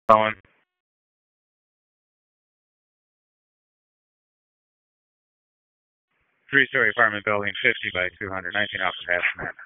Phone. Three-story apartment building, 50 by 200, 19 off the half cement.